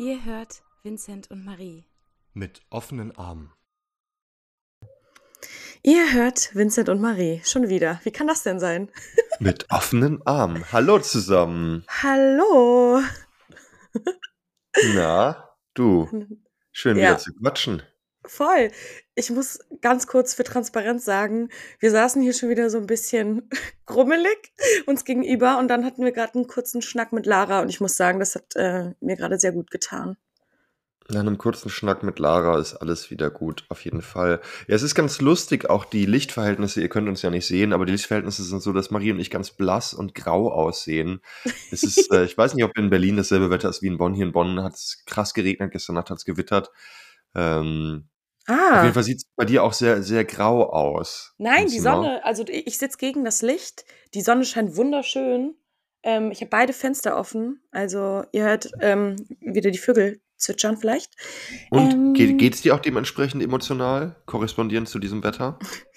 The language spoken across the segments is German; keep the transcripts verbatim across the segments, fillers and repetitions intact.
Ihr hört Vincent und Marie. Mit offenen Armen. Ihr hört Vincent und Marie. Schon wieder. Wie kann das denn sein? Mit offenen Armen. Hallo zusammen. Hallo. Na, du. Schön wieder Ja, zu quatschen. voll. Ich muss ganz kurz für Transparenz sagen, wir saßen hier schon wieder so ein bisschen grummelig uns gegenüber und dann hatten wir gerade einen kurzen Schnack mit Lara und ich muss sagen, das hat äh, mir gerade sehr gut getan. Nach einem kurzen Schnack mit Lara ist alles wieder gut, auf jeden Fall. Ja, es ist ganz lustig, auch die Lichtverhältnisse, ihr könnt uns ja nicht sehen, aber die Lichtverhältnisse sind so, dass Marie und ich ganz blass und grau aussehen. Es ist, äh, ich weiß nicht, ob in Berlin dasselbe Wetter ist wie in Bonn. Hier in Bonn hat es krass geregnet, gestern Nacht hat es gewittert. Ähm, auf jeden Ah, Fall sieht es bei dir auch sehr, sehr grau aus im nein, die Zimmer. Sonne, also ich ich sitze gegen das Licht. Die Sonne scheint wunderschön. Ähm, ich habe beide Fenster offen. Also ihr hört ähm, wieder die Vögel zwitschern vielleicht. Und geht Ähm, geht's dir auch dementsprechend emotional, korrespondierend zu diesem Wetter?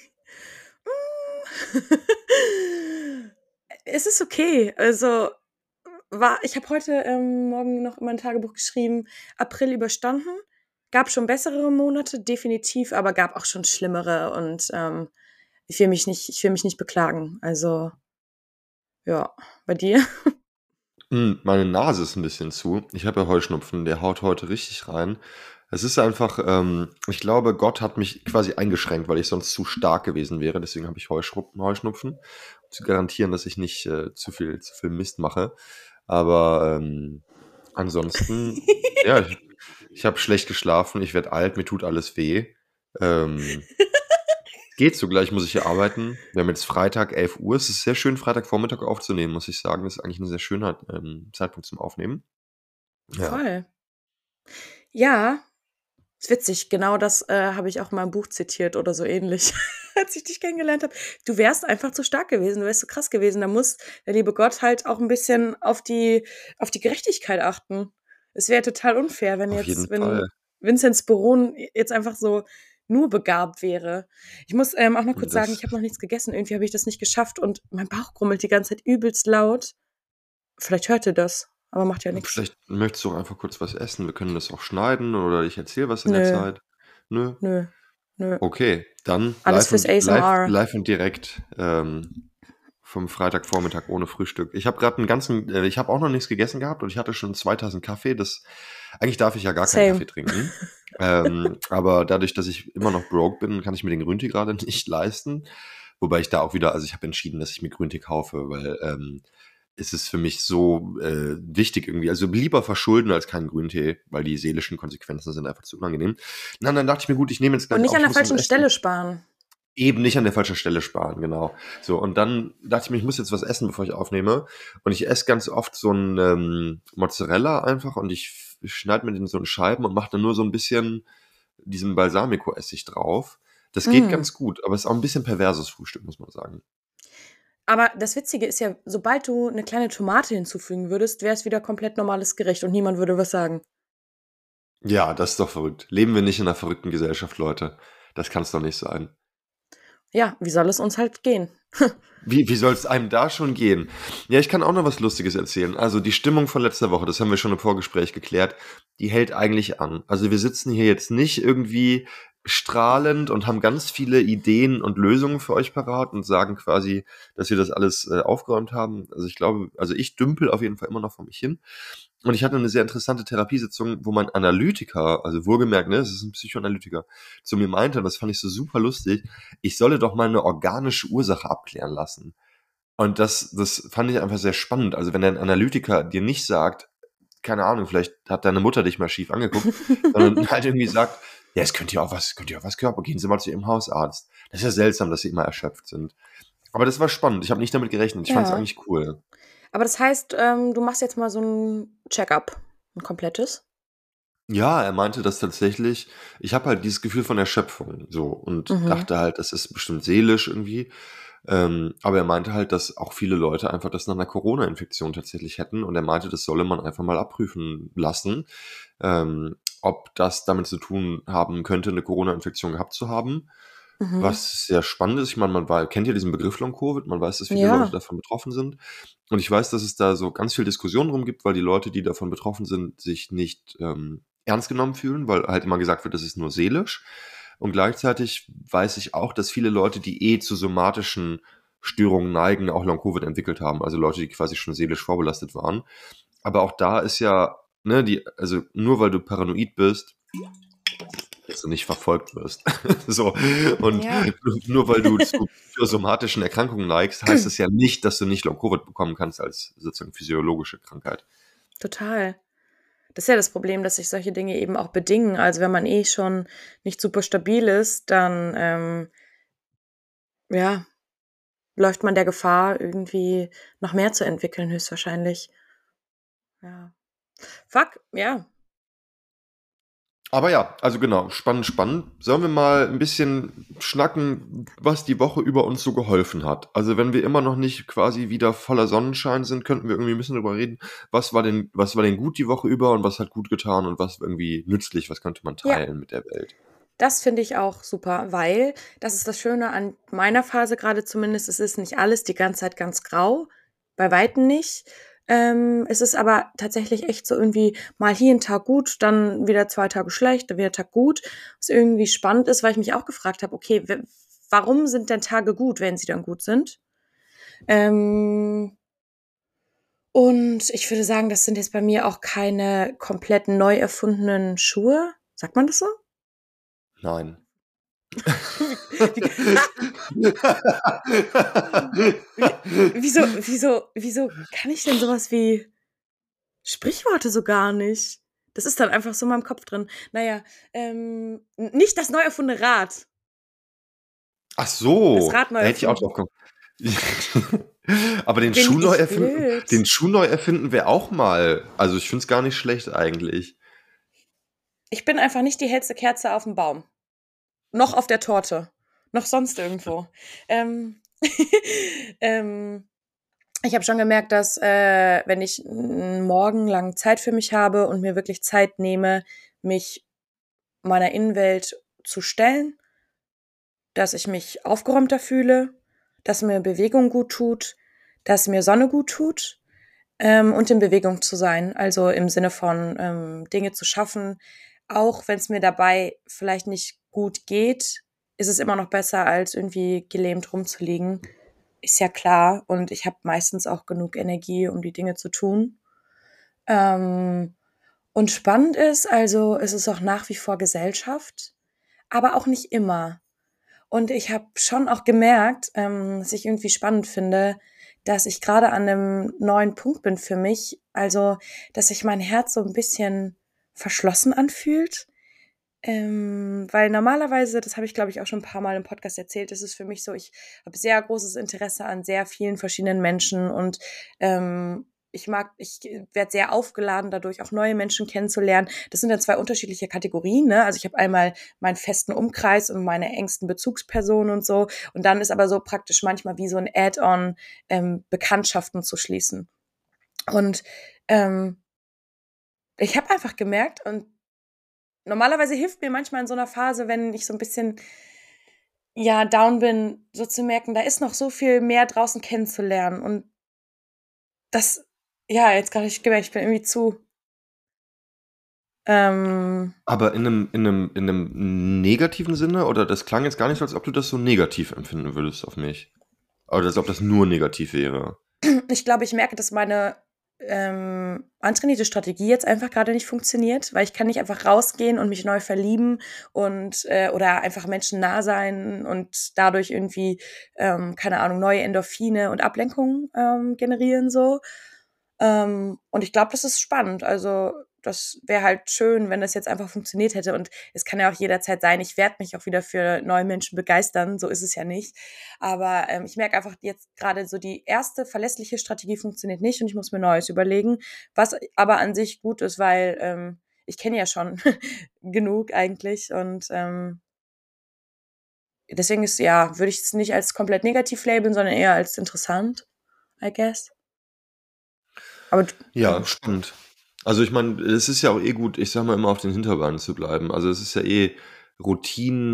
Es ist okay. Also war, ich habe heute ähm, Morgen noch in mein Tagebuch geschrieben, April überstanden. Gab schon bessere Monate, definitiv, aber gab auch schon schlimmere und ähm, ich will mich nicht, ich will mich nicht beklagen. Also ja, bei dir? Hm, meine Nase ist ein bisschen zu. Ich habe ja Heuschnupfen, der haut heute richtig rein. Es ist einfach, ähm ich glaube, Gott hat mich quasi eingeschränkt, weil ich sonst zu stark gewesen wäre. Deswegen habe ich Heuschruppen Heuschnupfen, um zu garantieren, dass ich nicht, äh, zu viel zu viel Mist mache. Aber, ähm, ansonsten, ja, ich ich habe schlecht geschlafen, ich werde alt, mir tut alles weh. Ähm Geht so, gleich muss ich hier arbeiten. Wir haben jetzt Freitag, elf Uhr. Es ist sehr schön, Freitagvormittag aufzunehmen, muss ich sagen. Das ist eigentlich ein sehr schöner, ähm, Zeitpunkt zum Aufnehmen. Ja. Voll. Ja, ist witzig. Genau das äh, habe ich auch in meinem Buch zitiert oder so ähnlich, als ich dich kennengelernt habe. Du wärst einfach zu stark gewesen, du wärst zu krass gewesen. Da muss der liebe Gott halt auch ein bisschen auf die, auf die Gerechtigkeit achten. Es wäre total unfair, wenn Auf jeden jetzt, wenn Fall. Vinzenz Baron jetzt einfach so nur begabt wäre. Ich muss ähm, auch noch kurz sagen, Das ich habe noch nichts gegessen. Irgendwie habe ich das nicht geschafft und mein Bauch grummelt die ganze Zeit übelst laut. Vielleicht hört ihr das, aber macht ja nichts. Vielleicht möchtest du auch einfach kurz was essen. Wir können das auch schneiden oder ich erzähle was in der Nö, Zeit. Nö? nö, nö. Okay, dann Alles live fürs und live A S M R. live und direkt, ähm, vom Freitagvormittag ohne Frühstück. Ich habe gerade einen ganzen äh, ich habe auch noch nichts gegessen gehabt und ich hatte schon zwei Tassen Kaffee. Das eigentlich darf ich ja gar keinen Kaffee Same. trinken. Ähm, aber dadurch, dass ich immer noch broke bin, kann ich mir den Grüntee gerade nicht leisten. Wobei ich da auch wieder also, ich habe entschieden, dass ich mir Grüntee kaufe, weil, ähm, es ist für mich so, äh, wichtig irgendwie. Also, lieber verschulden als keinen Grüntee, weil die seelischen Konsequenzen sind einfach zu unangenehm. Na, dann dachte ich mir: „Gut, ich nehme jetzt Und gleich nicht auf, an ich der muss was falschen essen.“ Stelle sparen. Eben nicht an der falschen Stelle sparen, genau. So, und dann dachte ich mir, ich muss jetzt was essen, bevor ich aufnehme. Und ich esse ganz oft so 'n, ähm, Mozzarella einfach und ich f schneide mir den so in Scheiben und mache dann nur so ein bisschen diesen Balsamico-Essig drauf. Das geht Mm. ganz gut, aber es ist auch ein bisschen perverses Frühstück, muss man sagen. Aber das Witzige ist ja, sobald du eine kleine Tomate hinzufügen würdest, wäre es wieder komplett normales Gericht und niemand würde was sagen. Ja, das ist doch verrückt. Leben wir nicht in einer verrückten Gesellschaft, Leute? Das kann's doch nicht sein. Ja, wie soll es uns halt gehen? Wie, wie soll es einem da schon gehen? Ja, ich kann auch noch was Lustiges erzählen. Also die Stimmung von letzter Woche, das haben wir schon im Vorgespräch geklärt, die hält eigentlich an. Also wir sitzen hier jetzt nicht irgendwie strahlend und haben ganz viele Ideen und Lösungen für euch parat und sagen quasi, dass wir das alles äh, aufgeräumt haben. Also ich glaube, also ich dümpel auf jeden Fall immer noch vor mich hin. Und ich hatte eine sehr interessante Therapiesitzung, wo mein Analytiker, also wohlgemerkt, ne, es ist ein Psychoanalytiker, zu mir meinte, und das fand ich so super lustig, ich solle doch mal eine organische Ursache abklären lassen. Und das, das fand ich einfach sehr spannend. Also wenn ein Analytiker dir nicht sagt, keine Ahnung, vielleicht hat deine Mutter dich mal schief angeguckt, sondern halt irgendwie sagt, ja, es könnte ja auch was, könnte ja auch was Körper, gehen Sie mal zu Ihrem Hausarzt. Das ist ja seltsam, dass Sie immer erschöpft sind. Aber das war spannend. Ich habe nicht damit gerechnet. Ich fand es Ja. eigentlich cool. Aber das heißt, ähm, du machst jetzt mal so ein Check-up, ein komplettes? Ja, er meinte das tatsächlich. Ich habe halt dieses Gefühl von Erschöpfung so und Mhm. dachte halt, das ist bestimmt seelisch irgendwie. Ähm, aber er meinte halt, dass auch viele Leute einfach das nach einer Corona-Infektion tatsächlich hätten und er meinte, das solle man einfach mal abprüfen lassen, ähm, ob das damit zu tun haben könnte, eine Corona-Infektion gehabt zu haben. Mhm. was sehr spannend ist. Ich meine, man war, kennt ja diesen Begriff Long-Covid, man weiß, dass viele Leute Ja, davon betroffen sind. Und ich weiß, dass es da so ganz viel Diskussion drum gibt, weil die Leute, die davon betroffen sind, sich nicht ähm, ernst genommen fühlen, weil halt immer gesagt wird, das ist nur seelisch. Und gleichzeitig weiß ich auch, dass viele Leute, die eh zu somatischen Störungen neigen, auch Long-Covid entwickelt haben. Also Leute, die quasi schon seelisch vorbelastet waren. Aber auch da ist ja, ne, die, also nur weil du paranoid bist, dass du nicht verfolgt wirst. So. Und ja, nur weil du zu psychosomatischen Erkrankungen neigst, heißt es ja nicht, dass du nicht Long-Covid bekommen kannst als sozusagen physiologische Krankheit. total. Das ist ja das Problem, dass sich solche Dinge eben auch bedingen. Also wenn man eh schon nicht super stabil ist, dann ähm, ja, läuft man der Gefahr, irgendwie noch mehr zu entwickeln, höchstwahrscheinlich. Ja. Fuck, ja. Aber ja, also genau, spannend, spannend. Sollen wir mal ein bisschen schnacken, was die Woche über uns so geholfen hat? Also wenn wir immer noch nicht quasi wieder voller Sonnenschein sind, könnten wir irgendwie ein bisschen darüber reden, was war denn, was war denn gut die Woche über und was hat gut getan und was irgendwie nützlich, was könnte man Ja, teilen mit der Welt? das finde ich auch super, weil das ist das Schöne an meiner Phase gerade zumindest. Es ist nicht alles die ganze Zeit ganz grau, bei Weitem nicht. Ähm, es ist aber tatsächlich echt so irgendwie mal hier ein Tag gut, dann wieder zwei Tage schlecht, dann wieder Tag gut. Was irgendwie spannend ist, weil ich mich auch gefragt habe, okay, w- warum sind denn Tage gut, wenn sie dann gut sind? Ähm, und ich würde sagen, das sind jetzt bei mir auch keine komplett neu erfundenen Schuhe. Sagt man das so? Nein. Wie, wie, wie, wieso, wieso, wieso kann ich denn sowas wie Sprichworte so gar nicht? Das ist dann einfach so in meinem Kopf drin. Naja, ähm, nicht das neu erfundene Rad. Ach Das so, Rad neu da hätte ich auch erfunden. drauf kommen. Aber den Bin Schuh neu ich erfinden, blöd? den Schuh neu erfinden wäre auch mal, also ich finde es gar nicht schlecht eigentlich. Ich bin einfach nicht die hellste Kerze auf dem Baum. Noch auf der Torte. Noch sonst irgendwo. Ähm, ähm, ich habe schon gemerkt, dass äh, wenn ich einen Morgen lang Zeit für mich habe und mir wirklich Zeit nehme, mich meiner Innenwelt zu stellen, dass ich mich aufgeräumter fühle, dass mir Bewegung gut tut, dass mir Sonne gut tut ähm, und in Bewegung zu sein. Also im Sinne von ähm, Dinge zu schaffen, auch wenn es mir dabei vielleicht nicht gut geht, ist es immer noch besser, als irgendwie gelähmt rumzuliegen. Ist ja klar. Und ich habe meistens auch genug Energie, um die Dinge zu tun. Ähm, und spannend ist, also es ist auch nach wie vor Gesellschaft, aber auch nicht immer. Und ich habe schon auch gemerkt, ähm, was ich irgendwie spannend finde, dass ich gerade an einem neuen Punkt bin für mich. Also, dass sich mein Herz so ein bisschen verschlossen anfühlt. Ähm, weil normalerweise, das habe ich glaube ich auch schon ein paar Mal im Podcast erzählt, ist es für mich so, ich habe sehr großes Interesse an sehr vielen verschiedenen Menschen und ähm, ich mag, ich werde sehr aufgeladen dadurch, auch neue Menschen kennenzulernen. Das sind dann zwei unterschiedliche Kategorien, ne? Also ich habe einmal meinen festen Umkreis und meine engsten Bezugspersonen und so. Und dann ist aber so praktisch manchmal wie so ein Add-on, ähm, Bekanntschaften zu schließen. Und ähm, ich habe einfach gemerkt, und normalerweise hilft mir manchmal in so einer Phase, wenn ich so ein bisschen, ja, down bin, so zu merken, da ist noch so viel mehr draußen kennenzulernen. Und das, ja, jetzt gerade ich gemerkt, ich bin irgendwie zu, ähm, Aber in einem, in einem, in einem negativen Sinne, oder das klang jetzt gar nicht so, als ob du das so negativ empfinden würdest auf mich. Oder als ob das nur negativ wäre. ich glaube, ich merke, dass meine ähm, antrainierte Strategie jetzt einfach gerade nicht funktioniert, weil ich kann nicht einfach rausgehen und mich neu verlieben und äh, oder einfach Menschen nah sein und dadurch irgendwie, ähm, keine Ahnung, neue Endorphine und Ablenkungen ähm, generieren so. Ähm, und ich glaube, das ist spannend. Also, das wäre halt schön, wenn das jetzt einfach funktioniert hätte. Und es kann ja auch jederzeit sein, ich werde mich auch wieder für neue Menschen begeistern. So ist es ja nicht. Aber ähm, ich merke einfach jetzt gerade so, die erste verlässliche Strategie funktioniert nicht und ich muss mir Neues überlegen. Was aber an sich gut ist, weil ähm, ich kenne ja schon genug eigentlich. Und ähm, deswegen ist, ja, würde ich es nicht als komplett negativ labeln, sondern eher als interessant, I guess. Aber Ja, ja. spannend. Also ich meine, es ist ja auch eh gut, ich sag mal immer auf den Hinterbeinen zu bleiben. Also es ist ja eh Routinen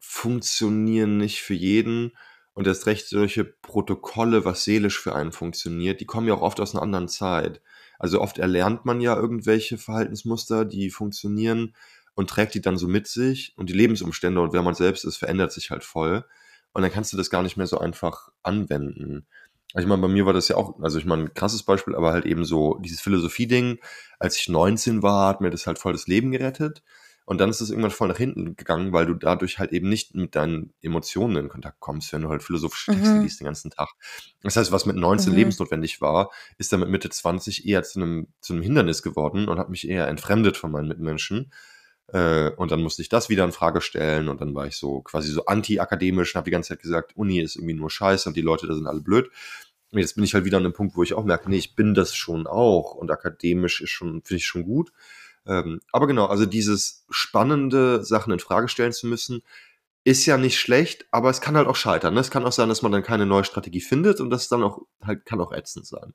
funktionieren nicht für jeden. Und erst recht solche Protokolle, was seelisch für einen funktioniert, die kommen ja auch oft aus einer anderen Zeit. Also oft erlernt man ja irgendwelche Verhaltensmuster, die funktionieren und trägt die dann so mit sich. Und die Lebensumstände und wer man selbst ist, verändert sich halt voll. Und dann kannst du das gar nicht mehr so einfach anwenden. Also ich meine, bei mir war das ja auch, also ich meine, ein krasses Beispiel, aber halt eben so dieses Philosophie-Ding. Als ich neunzehn war, hat mir das halt voll das Leben gerettet. Und dann ist es irgendwann voll nach hinten gegangen, weil du dadurch halt eben nicht mit deinen Emotionen in Kontakt kommst, wenn du halt philosophische Texte Mhm. liest den ganzen Tag. Das heißt, was mit neunzehn Mhm. lebensnotwendig war, ist dann mit Mitte zwanzig eher zu einem, zu einem Hindernis geworden und hat mich eher entfremdet von meinen Mitmenschen. Äh, und dann musste ich das wieder in Frage stellen und dann war ich so quasi so anti-akademisch und habe die ganze Zeit gesagt, Uni ist irgendwie nur Scheiße und die Leute da sind alle blöd. Und jetzt bin ich halt wieder an einem Punkt, wo ich auch merke, nee, ich bin das schon auch und akademisch ist schon, finde ich schon gut. Ähm, aber genau, also dieses spannende Sachen in Frage stellen zu müssen, ist ja nicht schlecht, aber es kann halt auch scheitern. Ne? Es kann auch sein, dass man dann keine neue Strategie findet und das dann auch halt kann auch ätzend sein.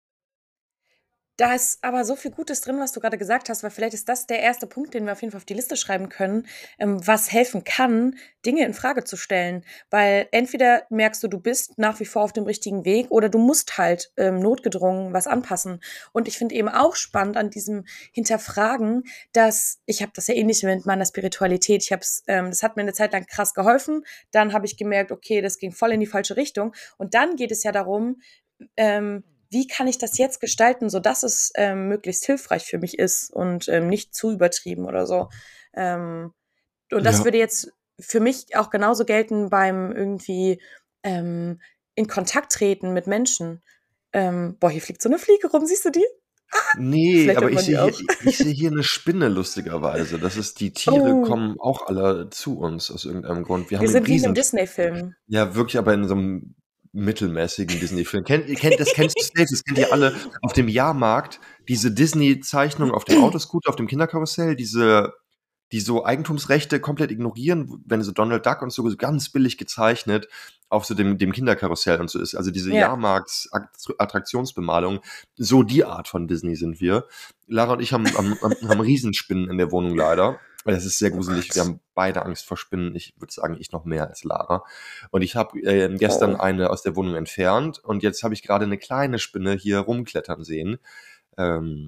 Da ist aber so viel Gutes drin, was du gerade gesagt hast, weil vielleicht ist das der erste Punkt, den wir auf jeden Fall auf die Liste schreiben können, ähm, was helfen kann, Dinge in Frage zu stellen. Weil entweder merkst du, du bist nach wie vor auf dem richtigen Weg oder du musst halt ähm, notgedrungen was anpassen. Und ich finde eben auch spannend an diesem Hinterfragen, dass ich habe das ja ähnlich mit meiner Spiritualität. Ich habe es, ähm, das hat mir eine Zeit lang krass geholfen. Dann habe ich gemerkt, okay, das ging voll in die falsche Richtung. Und dann geht es ja darum, ähm, wie kann ich das jetzt gestalten, sodass es ähm, möglichst hilfreich für mich ist und ähm, nicht zu übertrieben oder so. Ähm, und das Ja. würde jetzt für mich auch genauso gelten beim irgendwie ähm, in Kontakt treten mit Menschen. Ähm, boah, hier fliegt so eine Fliege rum, siehst du die? Nee, Vielleicht aber hört ich man sehe die hier, auch. ich sehe hier eine Spinne lustigerweise. Das ist, die Tiere Oh, kommen auch alle zu uns aus irgendeinem Grund. Wir wir haben einen sind wie in einem riesen, Disney-Film. ja wirklich, aber in so einem mittelmäßigen Disney-Film. Kennt, ihr kennt, das kennst du safe, das kennt ihr alle auf dem Jahrmarkt, diese Disney-Zeichnung auf dem Autoscooter, auf dem Kinderkarussell, diese die so Eigentumsrechte komplett ignorieren, wenn so Donald Duck und so, so ganz billig gezeichnet auf so dem, dem Kinderkarussell und so ist. Also diese Ja. Jahrmarkts-Attraktionsbemalung, so die Art von Disney sind wir. Lara und ich haben, haben, haben Riesenspinnen in der Wohnung leider. Das ist sehr Oh gruselig. Wir Gott. haben beide Angst vor Spinnen. Ich würde sagen, ich noch mehr als Lara. Und ich habe äh, gestern Oh. eine aus der Wohnung entfernt und jetzt habe ich gerade eine kleine Spinne hier rumklettern sehen. Ähm,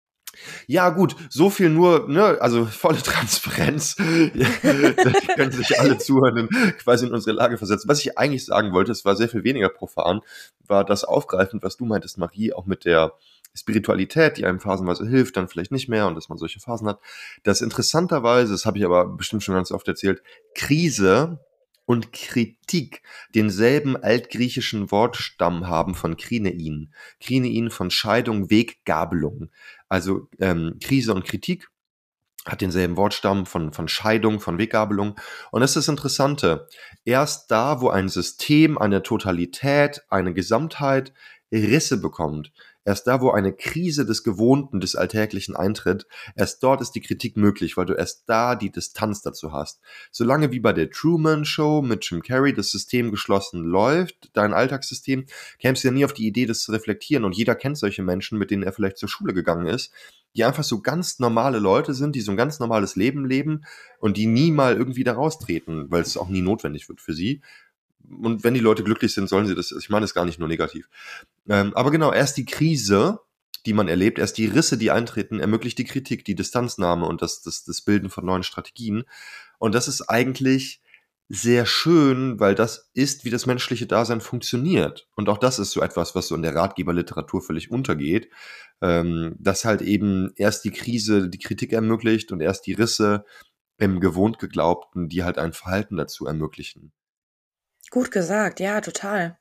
ja, gut, so viel nur, ne, also volle Transparenz. Ja, die können sich alle Zuhörenden quasi in unsere Lage versetzen. Was ich eigentlich sagen wollte, es war sehr viel weniger profan, war das aufgreifend, was du meintest, Marie, auch mit der Spiritualität, die einem phasenweise hilft, dann vielleicht nicht mehr und dass man solche Phasen hat. Das interessanterweise, das habe ich aber bestimmt schon ganz oft erzählt, Krise und Kritik denselben altgriechischen Wortstamm haben von Krinein. Krinein von Scheidung, Weggabelung. Also ähm, Krise und Kritik hat denselben Wortstamm von, von Scheidung, von Weggabelung. Und das ist das Interessante. Erst da, wo ein System, eine Totalität, eine Gesamtheit Risse bekommt, erst da, wo eine Krise des Gewohnten, des Alltäglichen eintritt, erst dort ist die Kritik möglich, weil du erst da die Distanz dazu hast. Solange wie bei der Truman Show mit Jim Carrey das System geschlossen läuft, dein Alltagssystem, kämst du ja nie auf die Idee, das zu reflektieren. Und jeder kennt solche Menschen, mit denen er vielleicht zur Schule gegangen ist, die einfach so ganz normale Leute sind, die so ein ganz normales Leben leben und die nie mal irgendwie da raustreten, weil es auch nie notwendig wird für sie. Und wenn die Leute glücklich sind, sollen sie das, ich meine das gar nicht nur negativ. Ähm, aber genau, erst die Krise, die man erlebt, erst die Risse, die eintreten, ermöglicht die Kritik, die Distanznahme und das, das, das Bilden von neuen Strategien. Und das ist eigentlich sehr schön, weil das ist, wie das menschliche Dasein funktioniert. Und auch das ist so etwas, was so in der Ratgeberliteratur völlig untergeht, ähm, dass halt eben erst die Krise die Kritik ermöglicht und erst die Risse im gewohnt Geglaubten, die halt ein Verhalten dazu ermöglichen. Gut gesagt, ja, total.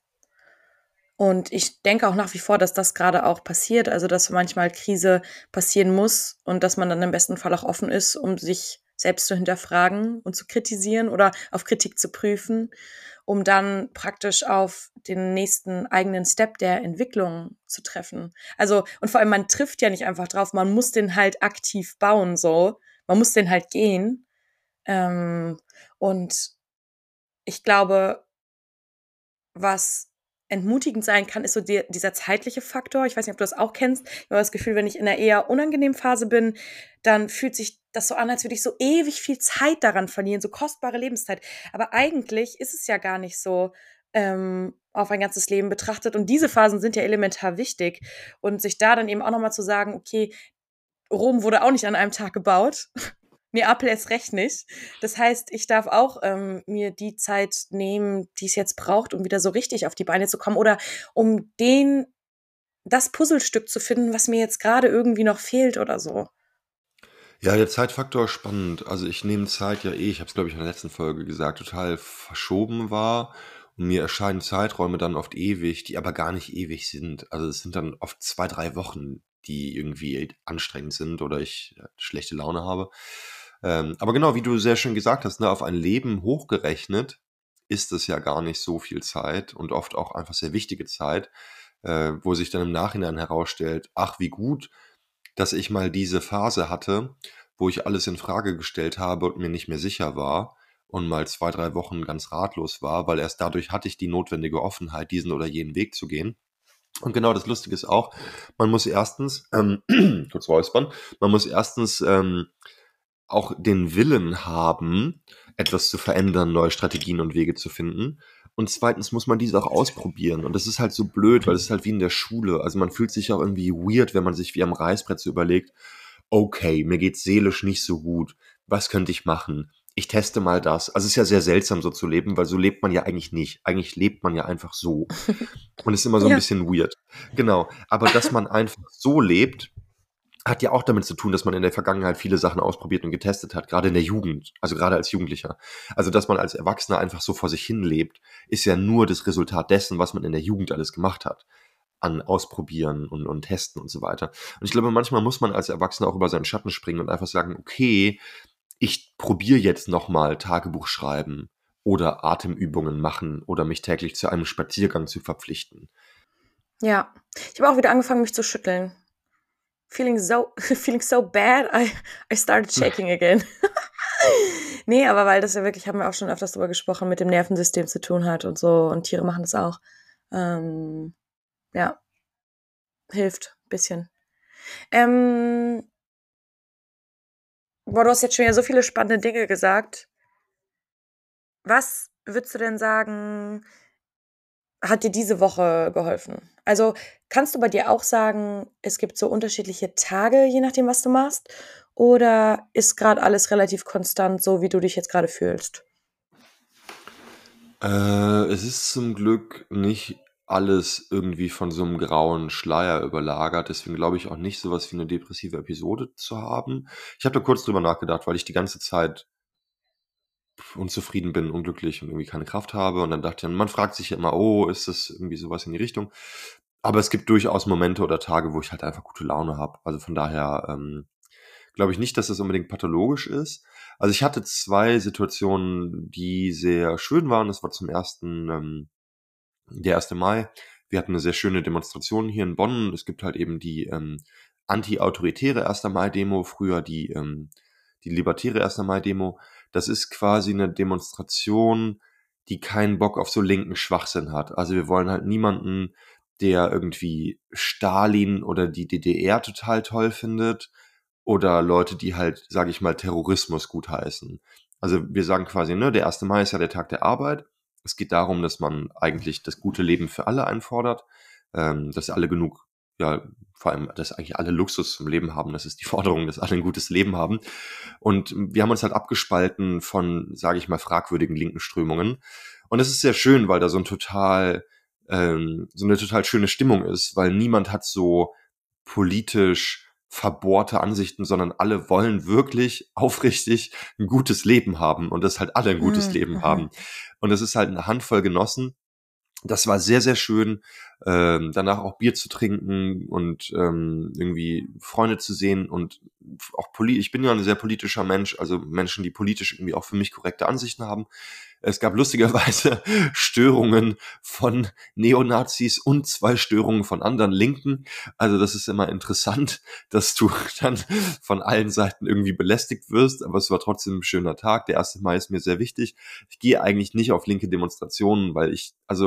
Und ich denke auch nach wie vor, dass das gerade auch passiert, also dass manchmal Krise passieren muss und dass man dann im besten Fall auch offen ist, um sich selbst zu hinterfragen und zu kritisieren oder auf Kritik zu prüfen, um dann praktisch auf den nächsten eigenen Step der Entwicklung zu treffen. Also, und vor allem, man trifft ja nicht einfach drauf, man muss den halt aktiv bauen, so. Man muss den halt gehen. Ähm, und ich glaube, was entmutigend sein kann, ist so die, dieser zeitliche Faktor. Ich weiß nicht, ob du das auch kennst. Ich habe das Gefühl, wenn ich in einer eher unangenehmen Phase bin, dann fühlt sich das so an, als würde ich so ewig viel Zeit daran verlieren, so kostbare Lebenszeit. Aber eigentlich ist es ja gar nicht so ähm, auf ein ganzes Leben betrachtet. Und diese Phasen sind ja elementar wichtig. Und sich da dann eben auch nochmal zu sagen, okay, Rom wurde auch nicht an einem Tag gebaut. Neapel erst recht nicht. Das heißt, ich darf auch ähm, mir die Zeit nehmen, die es jetzt braucht, um wieder so richtig auf die Beine zu kommen oder um den, das Puzzlestück zu finden, was mir jetzt gerade irgendwie noch fehlt oder so. Ja, der Zeitfaktor spannend. Also ich nehme Zeit ja eh, ich habe es glaube ich in der letzten Folge gesagt, total verschoben war und mir erscheinen Zeiträume dann oft ewig, die aber gar nicht ewig sind. Also es sind dann oft zwei, drei Wochen, die irgendwie anstrengend sind oder ich ja, schlechte Laune habe. Ähm, aber genau, wie du sehr schön gesagt hast, ne, auf ein Leben hochgerechnet ist es ja gar nicht so viel Zeit und oft auch einfach sehr wichtige Zeit, äh, wo sich dann im Nachhinein herausstellt, ach wie gut, dass ich mal diese Phase hatte, wo ich alles in Frage gestellt habe und mir nicht mehr sicher war und mal zwei, drei Wochen ganz ratlos war, weil erst dadurch hatte ich die notwendige Offenheit, diesen oder jenen Weg zu gehen. Und genau das Lustige ist auch, man muss erstens, ähm, kurz räuspern, man muss erstens ähm, auch den Willen haben, etwas zu verändern, neue Strategien und Wege zu finden. Und zweitens muss man diese auch ausprobieren. Und das ist halt so blöd, weil es ist halt wie in der Schule. Also man fühlt sich auch irgendwie weird, wenn man sich wie am Reißbrett so überlegt, okay, mir geht's seelisch nicht so gut. Was könnte ich machen? Ich teste mal das. Also es ist ja sehr seltsam, so zu leben, weil so lebt man ja eigentlich nicht. Eigentlich lebt man ja einfach so. Und es ist immer so ein Ja. bisschen weird. Genau. Aber dass man einfach so lebt, hat ja auch damit zu tun, dass man in der Vergangenheit viele Sachen ausprobiert und getestet hat, gerade in der Jugend, also gerade als Jugendlicher. Also, dass man als Erwachsener einfach so vor sich hin lebt, ist ja nur das Resultat dessen, was man in der Jugend alles gemacht hat. An Ausprobieren und, und Testen und so weiter. Und ich glaube, manchmal muss man als Erwachsener auch über seinen Schatten springen und einfach sagen, okay, ich probiere jetzt nochmal Tagebuch schreiben oder Atemübungen machen oder mich täglich zu einem Spaziergang zu verpflichten. Ja, ich habe auch wieder angefangen, mich zu schütteln. Feeling so, feeling so bad, I, I started shaking again. Nee, aber weil das ja wirklich, haben wir auch schon öfters drüber gesprochen, mit dem Nervensystem zu tun hat und so. Und Tiere machen das auch. Ähm, ja, hilft ein bisschen. Ähm, boah, du hast jetzt schon ja so viele spannende Dinge gesagt. Was würdest du denn sagen, hat dir diese Woche geholfen? Also kannst du bei dir auch sagen, es gibt so unterschiedliche Tage, je nachdem, was du machst? Oder ist gerade alles relativ konstant, so wie du dich jetzt gerade fühlst? Äh, es ist zum Glück nicht alles irgendwie von so einem grauen Schleier überlagert. Deswegen glaube ich auch nicht, so was wie eine depressive Episode zu haben. Ich habe da kurz drüber nachgedacht, weil ich die ganze Zeit unzufrieden bin, unglücklich und irgendwie keine Kraft habe. Und dann dachte ich, man fragt sich ja immer, oh, ist das irgendwie sowas in die Richtung? Aber es gibt durchaus Momente oder Tage, wo ich halt einfach gute Laune habe. Also von daher ähm, glaube ich nicht, dass das unbedingt pathologisch ist. Also ich hatte zwei Situationen, die sehr schön waren. Das war zum ersten ähm, der erste Mai. Wir hatten eine sehr schöne Demonstration hier in Bonn. Es gibt halt eben die ähm, anti-autoritäre erster Mai-Demo, früher die, ähm, die libertäre erster Mai-Demo. Das ist quasi eine Demonstration, die keinen Bock auf so linken Schwachsinn hat. Also wir wollen halt niemanden, der irgendwie Stalin oder die D D R total toll findet oder Leute, die halt, sage ich mal, Terrorismus gutheißen. Also wir sagen quasi, ne, der erste Mai ist ja der Tag der Arbeit. Es geht darum, dass man eigentlich das gute Leben für alle einfordert, ähm, dass alle genug, ja, vor allem, dass eigentlich alle Luxus zum Leben haben. Das ist die Forderung, dass alle ein gutes Leben haben. Und wir haben uns halt abgespalten von, sage ich mal, fragwürdigen linken Strömungen. Und das ist sehr schön, weil da so ein total, ähm, so eine total schöne Stimmung ist, weil niemand hat so politisch verbohrte Ansichten, sondern alle wollen wirklich aufrichtig ein gutes Leben haben und dass halt alle ein gutes Mhm. Leben Mhm. haben. Und das ist halt eine Handvoll Genossen. Das war sehr, sehr schön, ähm, danach auch Bier zu trinken und ähm, irgendwie Freunde zu sehen und auch poli- ich bin ja ein sehr politischer Mensch, also Menschen, die politisch irgendwie auch für mich korrekte Ansichten haben. Es gab lustigerweise Störungen von Neonazis und zwei Störungen von anderen Linken. Also das ist immer interessant, dass du dann von allen Seiten irgendwie belästigt wirst, aber es war trotzdem ein schöner Tag. Der erste Mai ist mir sehr wichtig. Ich gehe eigentlich nicht auf linke Demonstrationen, weil ich, also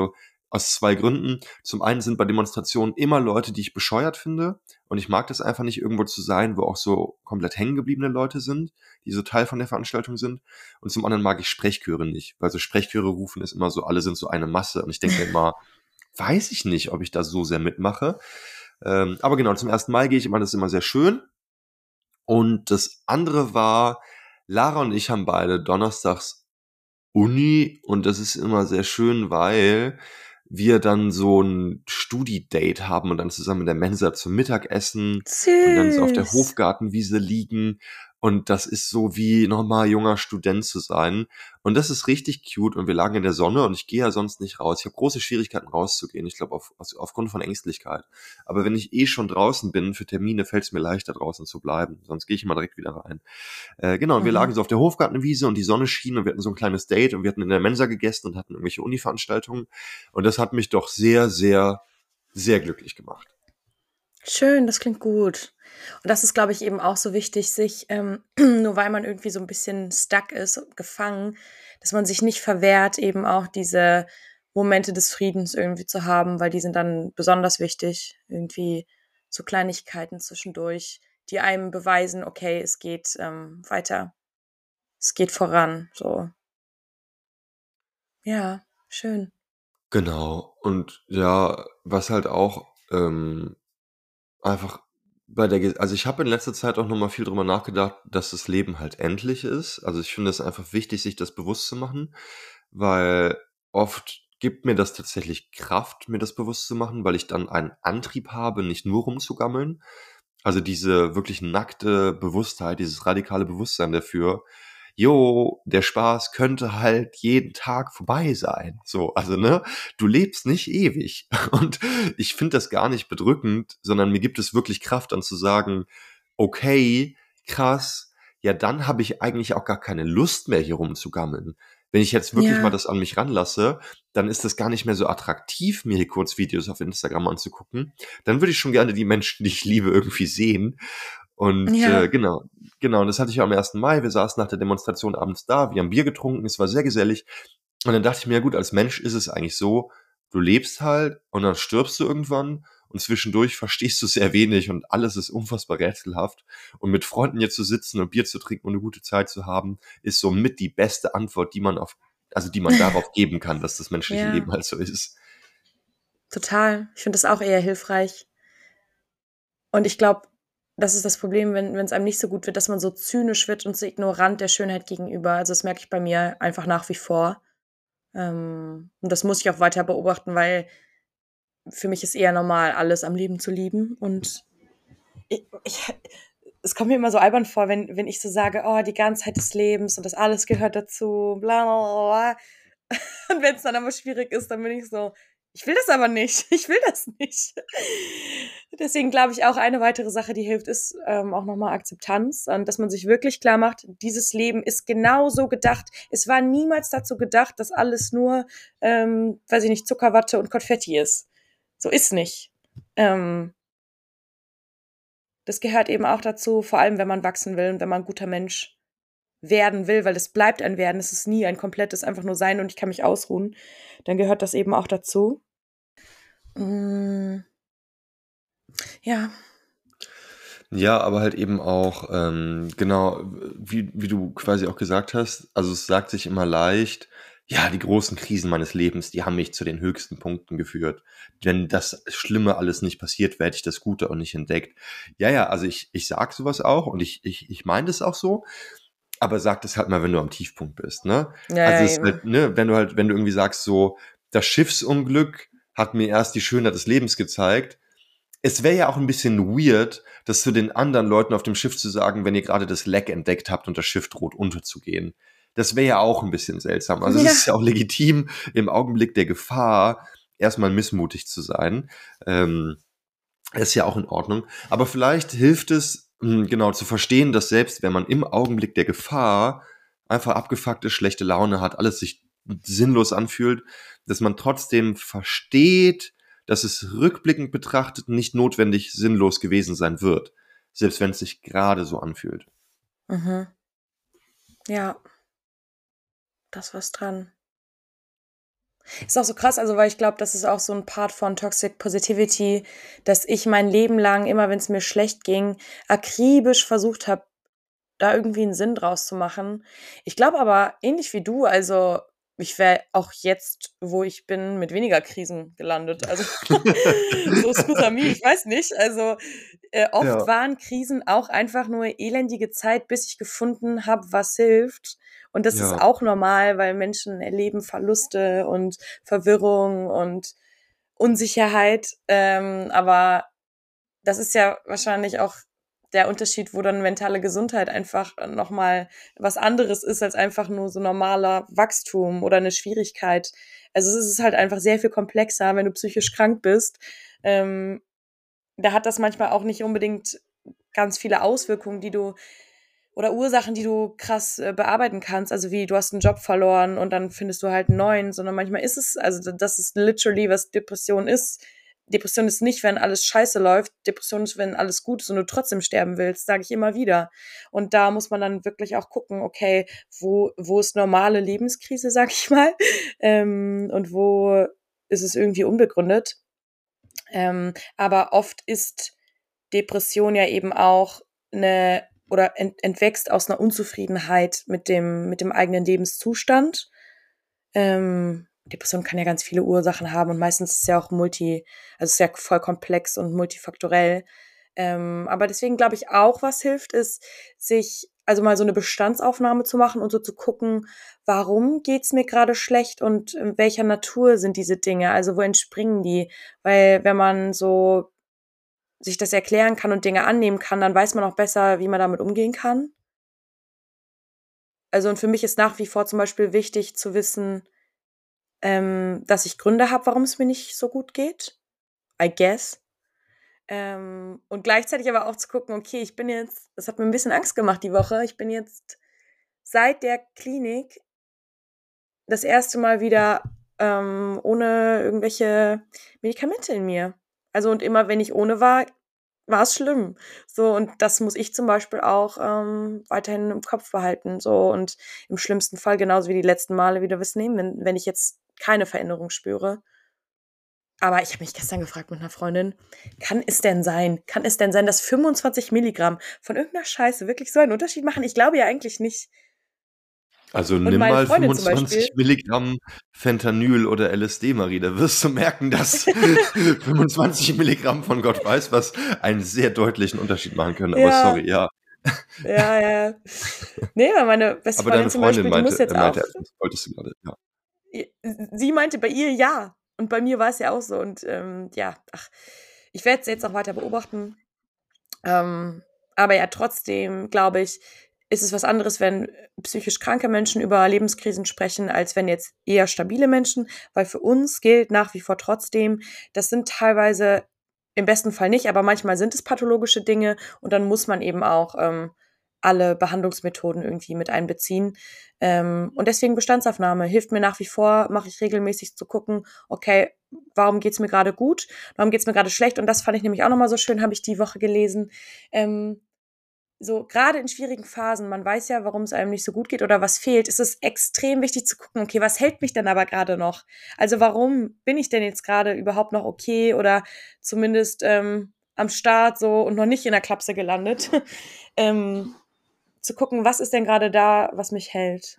Aus zwei Gründen. Zum einen sind bei Demonstrationen immer Leute, die ich bescheuert finde. Und ich mag das einfach nicht, irgendwo zu sein, wo auch so komplett hängen gebliebene Leute sind, die so Teil von der Veranstaltung sind. Und zum anderen mag ich Sprechchöre nicht, weil so Sprechchöre rufen ist immer so, alle sind so eine Masse. Und ich denke mir immer, weiß ich nicht, ob ich da so sehr mitmache. Ähm, aber genau, zum ersten Mal gehe ich immer, das ist immer sehr schön. Und das andere war, Lara und ich haben beide donnerstags Uni und das ist immer sehr schön, weil wir dann so ein Studi-Date haben und dann zusammen in der Mensa zum Mittagessen und dann so auf der Süß. Hofgartenwiese liegen und das ist so wie nochmal junger Student zu sein und das ist richtig cute und wir lagen in der Sonne und ich gehe ja sonst nicht raus. Ich habe große Schwierigkeiten rauszugehen, ich glaube auf, aus- aufgrund von Ängstlichkeit. Aber wenn ich eh schon draußen bin für Termine, fällt es mir leichter draußen zu bleiben, sonst gehe ich immer direkt wieder rein. Äh, genau, und wir lagen Mhm. so auf der Hofgartenwiese und die Sonne schien und wir hatten so ein kleines Date und wir hatten in der Mensa gegessen und hatten irgendwelche Uni-Veranstaltungen und das hat mich doch sehr, sehr, sehr glücklich gemacht. Schön, das klingt gut. Und das ist, glaube ich, eben auch so wichtig, sich, ähm, nur weil man irgendwie so ein bisschen stuck ist, gefangen, dass man sich nicht verwehrt, eben auch diese Momente des Friedens irgendwie zu haben, weil die sind dann besonders wichtig. Irgendwie so Kleinigkeiten zwischendurch, die einem beweisen, okay, es geht ähm, weiter, es geht voran. So, ja, schön. Genau, und ja, was halt auch ähm, einfach bei der, Ge- also ich habe in letzter Zeit auch nochmal viel drüber nachgedacht, dass das Leben halt endlich ist. Also ich finde es einfach wichtig, sich das bewusst zu machen, weil oft gibt mir das tatsächlich Kraft, mir das bewusst zu machen, weil ich dann einen Antrieb habe, nicht nur rumzugammeln. Also diese wirklich nackte Bewusstheit, dieses radikale Bewusstsein dafür, jo, der Spaß könnte halt jeden Tag vorbei sein. So, also ne, du lebst nicht ewig. Und ich finde das gar nicht bedrückend, sondern mir gibt es wirklich Kraft dann zu sagen, okay, krass, ja, dann habe ich eigentlich auch gar keine Lust mehr hier rumzugammeln. Wenn ich jetzt wirklich mal Ja, das an mich ranlasse, dann ist das gar nicht mehr so attraktiv, mir hier kurz Videos auf Instagram anzugucken. Dann würde ich schon gerne die Menschen, die ich liebe, irgendwie sehen. Und äh, ja, genau, genau, und das hatte ich am ersten Mai. Wir saßen nach der Demonstration abends da, wir haben Bier getrunken, es war sehr gesellig. Und dann dachte ich mir, ja gut, als Mensch ist es eigentlich so, du lebst halt und dann stirbst du irgendwann und zwischendurch verstehst du sehr wenig und alles ist unfassbar rätselhaft. Und mit Freunden hier zu sitzen und Bier zu trinken und eine gute Zeit zu haben, ist somit die beste Antwort, die man auf, also die man darauf geben kann, dass das menschliche ja, Leben halt so ist. total. Ich finde das auch eher hilfreich. Und ich glaube, das ist das Problem, wenn wenn es einem nicht so gut wird, dass man so zynisch wird und so ignorant der Schönheit gegenüber. Also, das merke ich bei mir einfach nach wie vor. Ähm, und das muss ich auch weiter beobachten, weil für mich ist eher normal, alles am Leben zu lieben. Und ich ich es kommt mir immer so albern vor, wenn wenn ich so sage: „Oh, die Ganzheit des Lebens und das alles gehört dazu, bla bla bla bla.“ Und wenn es dann aber schwierig ist, dann bin ich so: „Ich will das aber nicht. Ich will das nicht.“ Deswegen glaube ich auch, eine weitere Sache, die hilft, ist, ähm, auch noch mal Akzeptanz und dass man sich wirklich klar macht, dieses Leben ist genau so gedacht. Es war niemals dazu gedacht, dass alles nur, ähm, weiß ich nicht, Zuckerwatte und Konfetti ist. So ist nicht. Ähm, das gehört eben auch dazu, vor allem wenn man wachsen will und wenn man 'n guter Mensch werden will, weil es bleibt ein Werden, es ist nie ein komplettes einfach nur Sein und ich kann mich ausruhen, dann gehört das eben auch dazu. Hm, ja. Ja, aber halt eben auch, ähm, genau, wie, wie du quasi auch gesagt hast, also es sagt sich immer leicht, ja, die großen Krisen meines Lebens, die haben mich zu den höchsten Punkten geführt. Wenn das Schlimme alles nicht passiert wäre, hätte ich das Gute auch nicht entdeckt. Ja, ja, also ich, ich sag sowas auch und ich, ich, ich meine das auch so, aber sag das halt mal, wenn du am Tiefpunkt bist, ne? Ja, Also ja, es ist eben. halt, ne, wenn du halt, wenn du irgendwie sagst, so, das Schiffsunglück hat mir erst die Schönheit des Lebens gezeigt, es wäre ja auch ein bisschen weird, das zu den anderen Leuten auf dem Schiff zu sagen, wenn ihr gerade das Leck entdeckt habt und das Schiff droht unterzugehen. Das wäre ja auch ein bisschen seltsam. Also es Ja. ist ja auch legitim, im Augenblick der Gefahr erstmal missmutig zu sein. Ähm, ist ja auch in Ordnung. Aber vielleicht hilft es, mh, genau, zu verstehen, dass selbst wenn man im Augenblick der Gefahr einfach abgefuckte, schlechte Laune hat, alles sich sinnlos anfühlt, dass man trotzdem versteht, dass es rückblickend betrachtet nicht notwendig sinnlos gewesen sein wird. Selbst wenn es sich gerade so anfühlt. Mhm. Ja, da ist was dran. Ist auch so krass, also weil ich glaube, das ist auch so ein Part von Toxic Positivity, dass ich mein Leben lang, immer wenn es mir schlecht ging, akribisch versucht habe, da irgendwie einen Sinn draus zu machen. Ich glaube aber, ähnlich wie du, also ich wäre auch jetzt, wo ich bin, mit weniger Krisen gelandet. Also so excuse me, ich weiß nicht. Also äh, oft Ja, waren Krisen auch einfach nur elendige Zeit, bis ich gefunden habe, was hilft. Und das ist ja. auch normal, weil Menschen erleben Verluste und Verwirrung und Unsicherheit. Ähm, aber das ist ja wahrscheinlich auch der Unterschied, wo dann mentale Gesundheit einfach nochmal was anderes ist als einfach nur so normaler Wachstum oder eine Schwierigkeit. Also es ist halt einfach sehr viel komplexer, wenn du psychisch krank bist. Ähm, da hat das manchmal auch nicht unbedingt ganz viele Auswirkungen, die du oder Ursachen, die du krass äh, bearbeiten kannst. Also wie du hast einen Job verloren und dann findest du halt einen neuen, sondern manchmal ist es, also das ist literally, was Depression ist. Depression ist nicht, wenn alles scheiße läuft. Depression ist, wenn alles gut ist und du trotzdem sterben willst, sage ich immer wieder. Und da muss man dann wirklich auch gucken, okay, wo, wo ist normale Lebenskrise, sag ich mal, ähm, und wo ist es irgendwie unbegründet. Ähm, aber oft ist Depression ja eben auch eine oder ent, entwächst aus einer Unzufriedenheit mit dem, mit dem eigenen Lebenszustand. Ähm, Depression kann ja ganz viele Ursachen haben und meistens ist es ja auch multi, also es ist ja voll komplex und multifaktorell. Ähm, aber deswegen glaube ich auch, was hilft, ist, sich also mal so eine Bestandsaufnahme zu machen und so zu gucken, warum geht's mir gerade schlecht und in welcher Natur sind diese Dinge, also wo entspringen die? Weil wenn man so sich das erklären kann und Dinge annehmen kann, dann weiß man auch besser, wie man damit umgehen kann. Also und für mich ist nach wie vor zum Beispiel wichtig zu wissen, ähm, dass ich Gründe habe, warum es mir nicht so gut geht. I guess. Ähm, und gleichzeitig aber auch zu gucken, okay, ich bin jetzt, das hat mir ein bisschen Angst gemacht die Woche, ich bin jetzt seit der Klinik das erste Mal wieder ähm, ohne irgendwelche Medikamente in mir. Also und immer wenn ich ohne war, war es schlimm. So, und das muss ich zum Beispiel auch ähm, weiterhin im Kopf behalten. So, und im schlimmsten Fall, genauso wie die letzten Male, wieder was nehmen, wenn, wenn ich jetzt keine Veränderung spüre. Aber ich habe mich gestern gefragt mit einer Freundin, kann es denn sein, kann es denn sein, dass fünfundzwanzig Milligramm von irgendeiner Scheiße wirklich so einen Unterschied machen? Ich glaube ja eigentlich nicht. Also Und nimm meine mal Freundin zum fünfundzwanzig Beispiel, Milligramm Fentanyl oder L S D, Marie. Da wirst du merken, dass fünfundzwanzig Milligramm von Gott weiß was einen sehr deutlichen Unterschied machen können. Aber ja, sorry, ja. ja, ja. Nee, weil meine beste Aber Freundin deine zum Freundin Beispiel, die muss meinte, jetzt äh, meinte auch, etwas, wolltest du gerade, ja. sie meinte bei ihr ja. Und bei mir war es ja auch so. Und ähm, ja, ach, ich werde es jetzt auch weiter beobachten. Ähm, aber ja, trotzdem, glaube ich, ist es was anderes, wenn psychisch kranke Menschen über Lebenskrisen sprechen, als wenn jetzt eher stabile Menschen, weil für uns gilt nach wie vor trotzdem, das sind teilweise im besten Fall nicht, aber manchmal sind es pathologische Dinge und dann muss man eben auch ähm, alle Behandlungsmethoden irgendwie mit einbeziehen. Ähm, und deswegen Bestandsaufnahme hilft mir nach wie vor, mache ich regelmäßig zu gucken, okay, warum geht's mir gerade gut, warum geht's mir gerade schlecht? Und das fand ich nämlich auch nochmal so schön, habe ich die Woche gelesen. Ähm, so gerade in schwierigen Phasen, man weiß ja, warum es einem nicht so gut geht oder was fehlt, ist es extrem wichtig zu gucken, okay, was hält mich denn aber gerade noch? Also warum bin ich denn jetzt gerade überhaupt noch okay oder zumindest ähm, am Start so und noch nicht in der Klapse gelandet? ähm, zu gucken, was ist denn gerade da, was mich hält?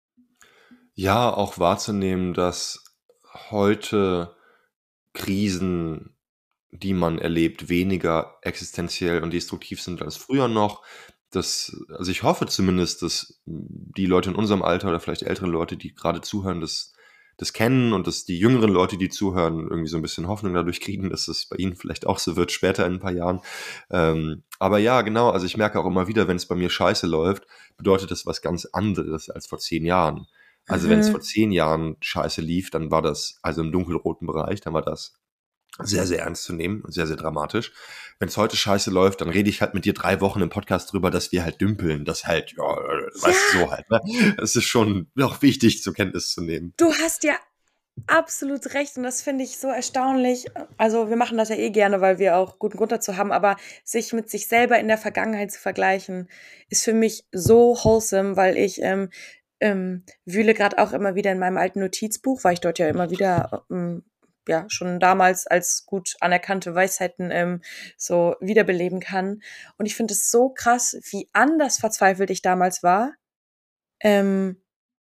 Ja, auch wahrzunehmen, dass heute Krisen, die man erlebt, weniger existenziell und destruktiv sind als früher noch. Das, also ich hoffe zumindest, dass die Leute in unserem Alter oder vielleicht ältere Leute, die gerade zuhören, das, das kennen und dass die jüngeren Leute, die zuhören, irgendwie so ein bisschen Hoffnung dadurch kriegen, dass es bei ihnen vielleicht auch so wird, später in ein paar Jahren. Ähm, aber ja, genau, also ich merke auch immer wieder, wenn es bei mir scheiße läuft, bedeutet das was ganz anderes als vor zehn Jahren. Also wenn es vor Mhm. zehn Jahren scheiße lief, dann war das, also im dunkelroten Bereich, dann war das sehr, sehr ernst zu nehmen und sehr, sehr dramatisch. Wenn es heute scheiße läuft, dann rede ich halt mit dir drei Wochen im Podcast drüber, dass wir halt dümpeln, das halt, ja, äh, Ja, weißt du, so halt, ne? Es ist schon noch wichtig zur Kenntnis zu nehmen. du hast ja absolut recht und das finde ich so erstaunlich. Also wir machen das ja eh gerne, weil wir auch guten Grund dazu haben, aber sich mit sich selber in der Vergangenheit zu vergleichen, ist für mich so wholesome, weil ich ähm, ähm, wühle gerade auch immer wieder in meinem alten Notizbuch, weil ich dort ja immer wieder ähm, ja schon damals als gut anerkannte Weisheiten ähm, so wiederbeleben kann. Und ich finde es so krass, wie anders verzweifelt ich damals war. Ähm,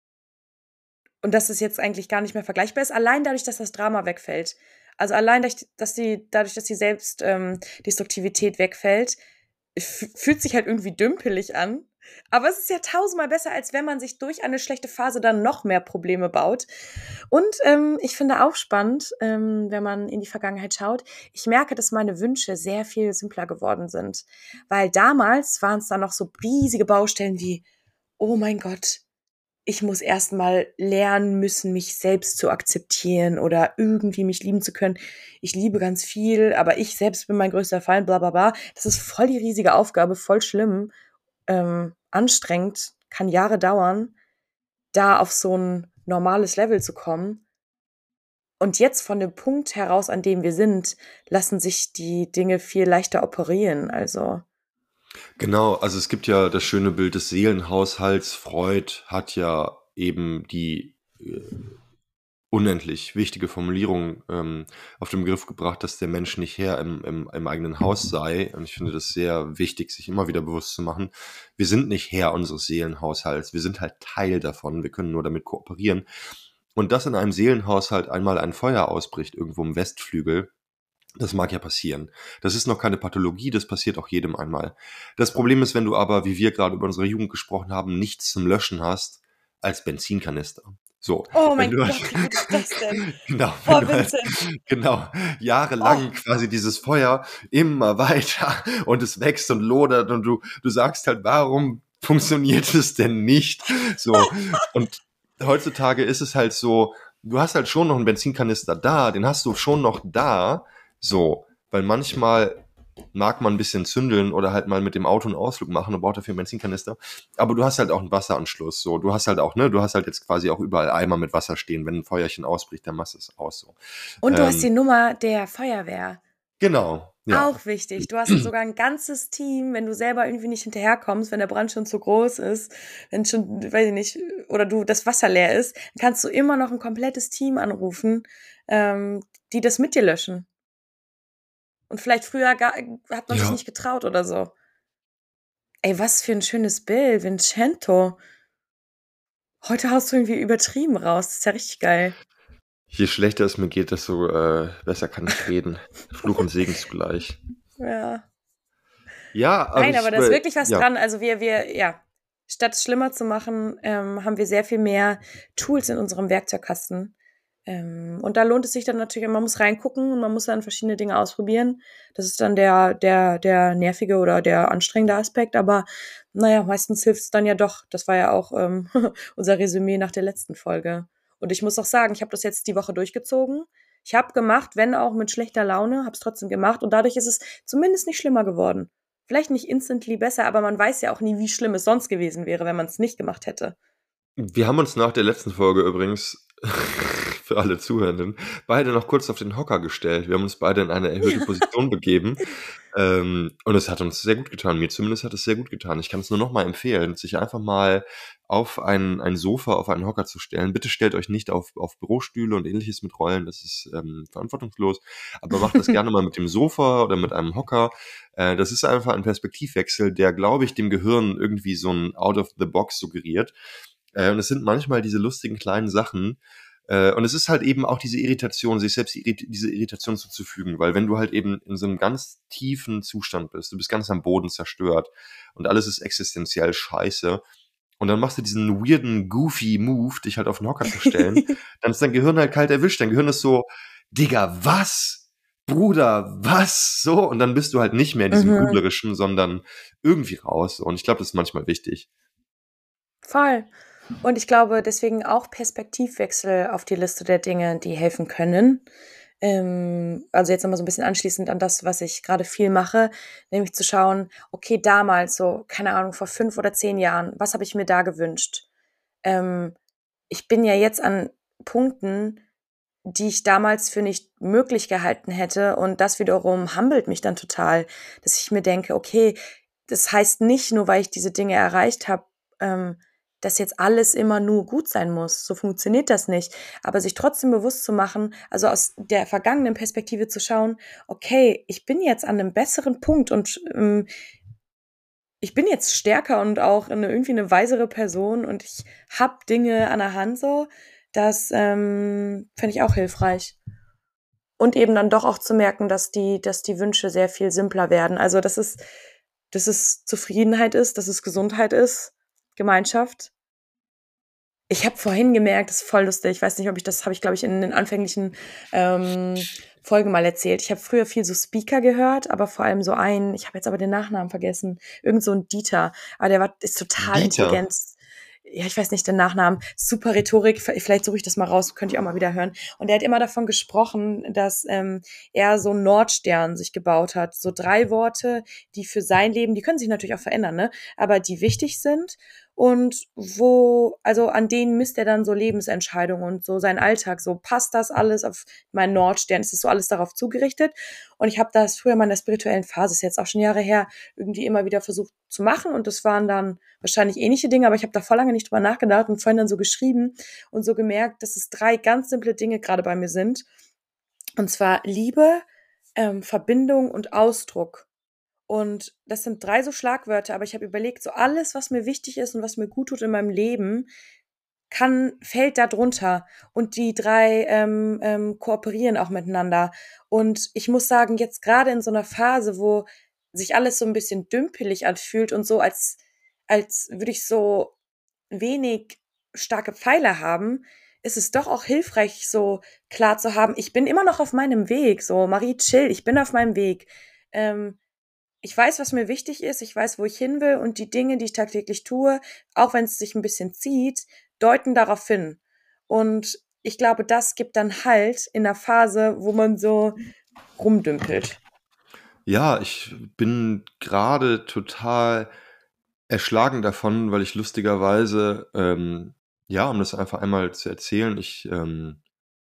und dass es jetzt eigentlich gar nicht mehr vergleichbar ist, allein dadurch, dass das Drama wegfällt. Also allein dadurch, dass die, dadurch, dass die Selbstdestruktivität ähm, wegfällt, f- fühlt sich halt irgendwie dümpelig an. Aber es ist ja tausendmal besser, als wenn man sich durch eine schlechte Phase dann noch mehr Probleme baut. Und ähm, ich finde auch spannend, ähm, wenn man in die Vergangenheit schaut, ich merke, dass meine Wünsche sehr viel simpler geworden sind. Weil damals waren es dann noch so riesige Baustellen wie, oh mein Gott, ich muss erst mal lernen müssen, mich selbst zu akzeptieren oder irgendwie mich lieben zu können. Ich liebe ganz viel, aber ich selbst bin mein größter Feind, bla bla bla. Das ist voll die riesige Aufgabe, voll schlimm, ähm, anstrengend, kann Jahre dauern, da auf so ein normales Level zu kommen. Und jetzt von dem Punkt heraus, an dem wir sind, lassen sich die Dinge viel leichter operieren. Also, Genau, also es gibt ja das schöne Bild des Seelenhaushalts. Freud hat ja eben die äh, unendlich wichtige Formulierung ähm, auf den Begriff gebracht, dass der Mensch nicht Herr im, im, im eigenen Haus sei. Und ich finde das sehr wichtig, sich immer wieder bewusst zu machen. Wir sind nicht Herr unseres Seelenhaushalts. Wir sind halt Teil davon. Wir können nur damit kooperieren. Und dass in einem Seelenhaushalt einmal ein Feuer ausbricht, irgendwo im Westflügel, das mag ja passieren. Das ist noch keine Pathologie, das passiert auch jedem einmal. Das Problem ist, wenn du aber, wie wir gerade über unsere Jugend gesprochen haben, nichts zum Löschen hast als Benzinkanister. So, oh wenn mein du Gott, wie gut ist das denn? genau, wenn Oh, du halt, Vincent. genau, Oh, jahrelang quasi dieses Feuer immer weiter und es wächst und lodert und du, du sagst halt, warum funktioniert es denn nicht? So, und heutzutage ist es halt so, du hast halt schon noch einen Benzinkanister da, den hast du schon noch da, so, weil manchmal mag man ein bisschen zündeln oder halt mal mit dem Auto einen Ausflug machen und braucht dafür einen Benzinkanister. Aber du hast halt auch einen Wasseranschluss. So, du hast halt auch, ne, du hast halt jetzt quasi auch überall Eimer mit Wasser stehen. Wenn ein Feuerchen ausbricht, dann machst du es aus. So. und du hast die Ähm, Nummer der Feuerwehr. genau, ja. Auch wichtig. Du hast sogar ein ganzes Team, wenn du selber irgendwie nicht hinterherkommst, wenn der Brand schon zu groß ist, wenn schon, weiß ich nicht, oder du das Wasser leer ist, dann kannst du immer noch ein komplettes Team anrufen, ähm, die das mit dir löschen. Und vielleicht früher gar, hat man sich Ja. nicht getraut oder so. Ey, was für ein schönes Bild, Vincento. Heute haust du irgendwie übertrieben raus. Das ist ja richtig geil. Je schlechter es mir geht, desto äh, besser kann ich reden. Fluch und Segen zugleich. Ja. Ja, aber Nein, ich, aber da ist äh, wirklich was ja. dran. Also wir, wir, ja, statt es schlimmer zu machen, ähm, haben wir sehr viel mehr Tools in unserem Werkzeugkasten. Ähm, und da lohnt es sich dann natürlich, man muss reingucken und man muss dann verschiedene Dinge ausprobieren. Das ist dann der, der, der nervige oder der anstrengende Aspekt. Aber naja, meistens hilft es dann ja doch. Das war ja auch ähm, unser Resümee nach der letzten Folge. Und ich muss auch sagen, ich habe das jetzt die Woche durchgezogen. Ich habe gemacht, wenn auch mit schlechter Laune, habe es trotzdem gemacht. Und dadurch ist es zumindest nicht schlimmer geworden. Vielleicht nicht instantly besser, aber man weiß ja auch nie, wie schlimm es sonst gewesen wäre, wenn man es nicht gemacht hätte. Wir haben uns nach der letzten Folge übrigens, für alle Zuhörenden, beide noch kurz auf den Hocker gestellt. Wir haben uns beide in eine erhöhte Position begeben. Ähm, und es hat uns sehr gut getan. Mir zumindest hat es sehr gut getan. Ich kann es nur noch mal empfehlen, sich einfach mal auf ein, ein Sofa, auf einen Hocker zu stellen. Bitte stellt euch nicht auf, auf Bürostühle und ähnliches mit Rollen. Das ist ähm, verantwortungslos. Aber macht das gerne mal mit dem Sofa oder mit einem Hocker. Äh, das ist einfach ein Perspektivwechsel, der, glaube ich, dem Gehirn irgendwie so ein Out-of-the-Box suggeriert. Äh, und es sind manchmal diese lustigen kleinen Sachen. Äh, und es ist halt eben auch diese Irritation, sich selbst irrit diese Irritation zuzufügen, weil wenn du halt eben in so einem ganz tiefen Zustand bist, du bist ganz am Boden zerstört und alles ist existenziell scheiße und dann machst du diesen weirden, goofy Move, dich halt auf den Hocker zu stellen, dann ist dein Gehirn halt kalt erwischt. Dein Gehirn ist so, Digga, was? Bruder, was? So, und dann bist du halt nicht mehr in diesem Mhm. Grüblerischen, sondern irgendwie raus. Und ich glaube, das ist manchmal wichtig. Voll. Und ich glaube, deswegen auch Perspektivwechsel auf die Liste der Dinge, die helfen können. Ähm, also jetzt nochmal so ein bisschen anschließend an das, was ich gerade viel mache, nämlich zu schauen, okay, damals, so, keine Ahnung, vor fünf oder zehn Jahren, was habe ich mir da gewünscht? Ähm, ich bin ja jetzt an Punkten, die ich damals für nicht möglich gehalten hätte. Und das wiederum humbelt mich dann total, dass ich mir denke, okay, das heißt nicht nur, weil ich diese Dinge erreicht habe, ähm, dass jetzt alles immer nur gut sein muss. So funktioniert das nicht. Aber sich trotzdem bewusst zu machen, also aus der vergangenen Perspektive zu schauen, okay, ich bin jetzt an einem besseren Punkt und ähm, ich bin jetzt stärker und auch eine, irgendwie eine weisere Person und ich habe Dinge an der Hand so, das ähm, finde ich auch hilfreich. Und eben dann doch auch zu merken, dass die, dass die Wünsche sehr viel simpler werden. Also dass es, dass es Zufriedenheit ist, dass es Gesundheit ist, Gemeinschaft. Ich habe vorhin gemerkt, das ist voll lustig, ich weiß nicht, ob ich das, habe ich glaube ich in den anfänglichen ähm, Folgen mal erzählt. Ich habe früher viel so Speaker gehört, aber vor allem so einen, ich habe jetzt aber den Nachnamen vergessen, irgend so ein Dieter, aber der war, ist total Dieter. intelligent. Ja, ich weiß nicht den Nachnamen, super Rhetorik, vielleicht suche ich das mal raus, könnt ihr auch mal wieder hören. Und er hat immer davon gesprochen, dass ähm, er so einen Nordstern sich gebaut hat. So drei Worte, die für sein Leben, die können sich natürlich auch verändern, ne? Aber die wichtig sind und wo, also an denen misst er dann so Lebensentscheidungen und so seinen Alltag. So passt das alles auf meinen Nordstern? Ist das so alles darauf zugerichtet? Und ich habe das früher mal in der spirituellen Phase, ist jetzt auch schon Jahre her, irgendwie immer wieder versucht zu machen. Und das waren dann wahrscheinlich ähnliche Dinge, aber ich habe da voll lange nicht drüber nachgedacht und vorhin dann so geschrieben und so gemerkt, dass es drei ganz simple Dinge gerade bei mir sind. Und zwar Liebe, ähm, Verbindung und Ausdruck. Und das sind drei so Schlagwörter, aber ich habe überlegt, so alles, was mir wichtig ist und was mir gut tut in meinem Leben, kann, fällt da drunter. Und die drei ähm, ähm, kooperieren auch miteinander. Und ich muss sagen, jetzt gerade in so einer Phase, wo sich alles so ein bisschen dümpelig anfühlt und so, als, als würde ich so wenig starke Pfeile haben, ist es doch auch hilfreich, so klar zu haben, ich bin immer noch auf meinem Weg. So, Marie, chill, ich bin auf meinem Weg. Ähm, ich weiß, was mir wichtig ist, ich weiß, wo ich hin will und die Dinge, die ich tagtäglich tue, auch wenn es sich ein bisschen zieht, deuten darauf hin. Und ich glaube, das gibt dann Halt in der Phase, wo man so rumdümpelt. Ja, ich bin gerade total erschlagen davon, weil ich lustigerweise, ähm, ja, um das einfach einmal zu erzählen, ich ähm,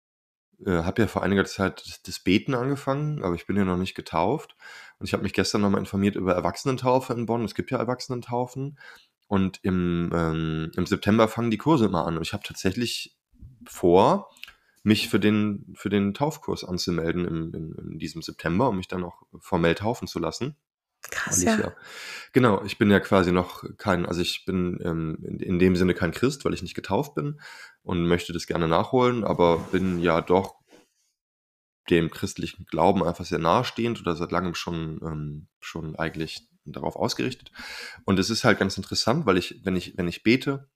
äh, habe ja vor einiger Zeit das, das Beten angefangen, aber ich bin ja noch nicht getauft. Und ich habe mich gestern nochmal informiert über Erwachsenentaufe in Bonn. Es gibt ja Erwachsenentaufen. Und im, ähm, im September fangen die Kurse immer an. Und ich habe tatsächlich vor, mich für den, für den Taufkurs anzumelden im, in, in diesem September, um mich dann auch formell taufen zu lassen. Krass, Weil ich ja. ja, genau, ich bin ja quasi noch kein, also ich bin ähm, in, in dem Sinne kein Christ, weil ich nicht getauft bin und möchte das gerne nachholen, aber bin ja doch dem christlichen Glauben einfach sehr nahestehend oder seit langem schon, ähm, schon eigentlich darauf ausgerichtet. Und es ist halt ganz interessant, weil ich, wenn ich, wenn ich bete,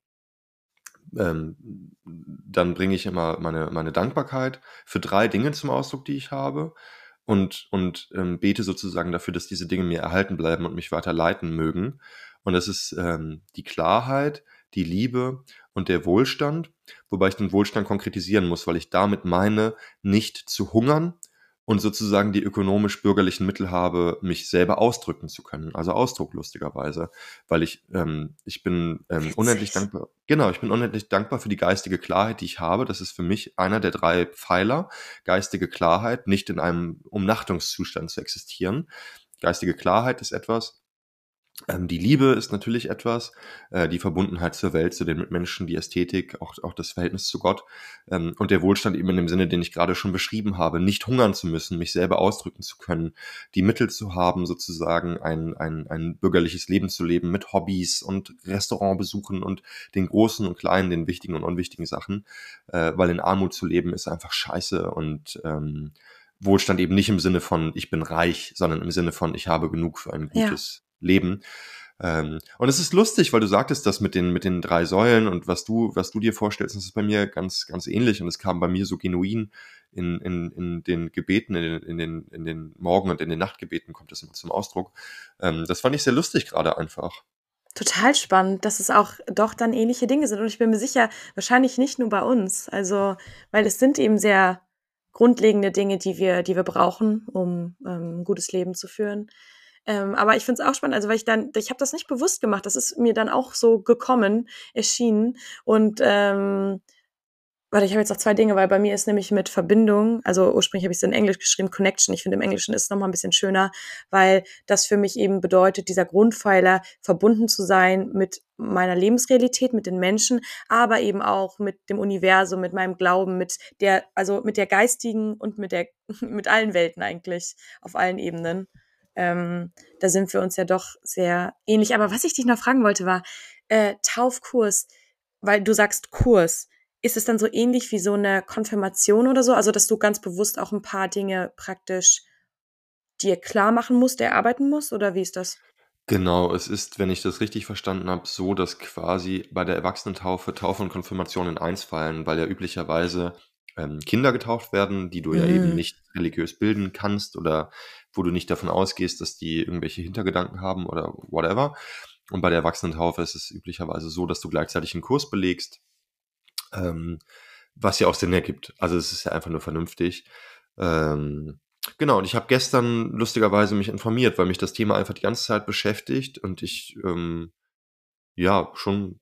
ähm, dann bringe ich immer meine, meine Dankbarkeit für drei Dinge zum Ausdruck, die ich habe und, und ähm, bete sozusagen dafür, dass diese Dinge mir erhalten bleiben und mich weiter leiten mögen. Und das ist ähm, die Klarheit, die Liebe und der Wohlstand, wobei ich den Wohlstand konkretisieren muss, weil ich damit meine, nicht zu hungern und sozusagen die ökonomisch-bürgerlichen Mittel habe, mich selber ausdrücken zu können. Also Ausdruck lustigerweise, weil ich, ähm, ich bin ähm, unendlich Witzig. dankbar. Genau, ich bin unendlich dankbar für die geistige Klarheit, die ich habe. Das ist für mich einer der drei Pfeiler. Geistige Klarheit, nicht in einem Umnachtungszustand zu existieren. Geistige Klarheit ist etwas. Ähm, die Liebe ist natürlich etwas, äh, die Verbundenheit zur Welt, zu den Mitmenschen, die Ästhetik, auch, auch das Verhältnis zu Gott ähm, und der Wohlstand eben in dem Sinne, den ich gerade schon beschrieben habe, nicht hungern zu müssen, mich selber ausdrücken zu können, die Mittel zu haben, sozusagen ein, ein, ein bürgerliches Leben zu leben mit Hobbys und Restaurantbesuchen und den großen und kleinen, den wichtigen und unwichtigen Sachen, äh, weil in Armut zu leben ist einfach scheiße und ähm, Wohlstand eben nicht im Sinne von ich bin reich, sondern im Sinne von ich habe genug für ein Ja, gutes Leben. Ähm, und es ist lustig, weil du sagtest, das mit den, mit den drei Säulen und was du, was du dir vorstellst, das ist bei mir ganz, ganz ähnlich und es kam bei mir so genuin in, in, in den Gebeten, in den, in den, in den Morgen- und in den Nachtgebeten kommt das immer zum Ausdruck. Ähm, das fand ich sehr lustig gerade einfach. total spannend, dass es auch doch dann ähnliche Dinge sind. Und ich bin mir sicher, wahrscheinlich nicht nur bei uns. Also, weil es sind eben sehr grundlegende Dinge, die wir, die wir brauchen, um ähm, ein gutes Leben zu führen. Ähm, aber ich finde es auch spannend, also weil ich dann, ich habe das nicht bewusst gemacht, das ist mir dann auch so gekommen, erschienen. Und ähm, Warte, ich habe jetzt noch zwei Dinge, weil bei mir ist nämlich mit Verbindung, also ursprünglich habe ich es in Englisch geschrieben, Connection. Ich finde, im Englischen ist es nochmal ein bisschen schöner, weil das für mich eben bedeutet, dieser Grundpfeiler, verbunden zu sein mit meiner Lebensrealität, mit den Menschen, aber eben auch mit dem Universum, mit meinem Glauben, mit der, also mit der geistigen und mit der, mit allen Welten eigentlich, auf allen Ebenen. Ähm, da sind wir uns ja doch sehr ähnlich. Aber was ich dich noch fragen wollte, war, äh, Taufkurs, weil du sagst Kurs. Ist es dann so ähnlich wie so eine Konfirmation oder so? Also, dass du ganz bewusst auch ein paar Dinge praktisch dir klar machen musst, erarbeiten musst, oder wie ist das? Genau, es ist, wenn ich das richtig verstanden habe, so, dass quasi bei der Erwachsenentaufe Taufe und Konfirmation in eins fallen, weil ja üblicherweise, ähm, Kinder getauft werden, die du ja eben Mhm. nicht religiös bilden kannst oder wo du nicht davon ausgehst, dass die irgendwelche Hintergedanken haben oder whatever. Und bei der Erwachsenentaufe ist es üblicherweise so, dass du gleichzeitig einen Kurs belegst, ähm, was ja auch Sinn ergibt. Also, es ist ja einfach nur vernünftig. Ähm, genau, und ich habe gestern lustigerweise mich informiert, weil mich das Thema einfach die ganze Zeit beschäftigt und ich, ähm, ja, schon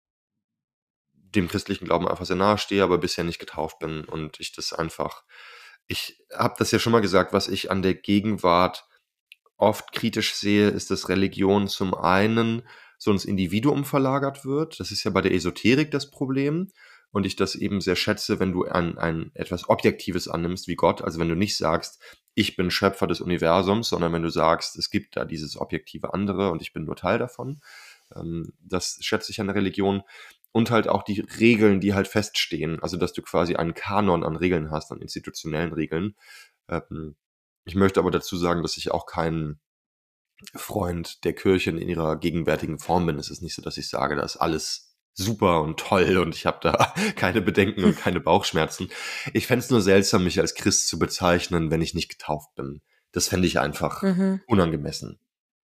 dem christlichen Glauben einfach sehr nahe stehe, aber bisher nicht getauft bin und ich das einfach ich habe das ja schon mal gesagt, was ich an der Gegenwart oft kritisch sehe, ist, dass Religion zum einen so ins Individuum verlagert wird. Das ist ja bei der Esoterik das Problem. Und ich das eben sehr schätze, wenn du an ein etwas Objektives annimmst wie Gott. Also wenn du nicht sagst, ich bin Schöpfer des Universums, sondern wenn du sagst, es gibt da dieses objektive andere und ich bin nur Teil davon. Ähm, das schätze ich an der Religion. Und halt auch die Regeln, die halt feststehen. Also dass du quasi einen Kanon an Regeln hast, an institutionellen Regeln. Ähm, ich möchte aber dazu sagen, dass ich auch kein Freund der Kirche in ihrer gegenwärtigen Form bin. Es ist nicht so, dass ich sage, da ist alles super und toll und ich habe da keine Bedenken und keine Bauchschmerzen. Ich fände es nur seltsam, mich als Christ zu bezeichnen, wenn ich nicht getauft bin. Das fände ich einfach Mhm. unangemessen.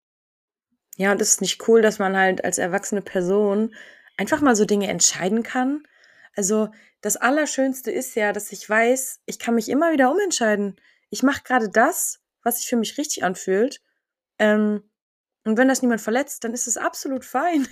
Ja, und es ist nicht cool, dass man halt als erwachsene Person einfach mal so Dinge entscheiden kann. Also, das Allerschönste ist ja, dass ich weiß, ich kann mich immer wieder umentscheiden. Ich mache gerade das, was sich für mich richtig anfühlt. Ähm, und wenn das niemand verletzt, dann ist es absolut fein.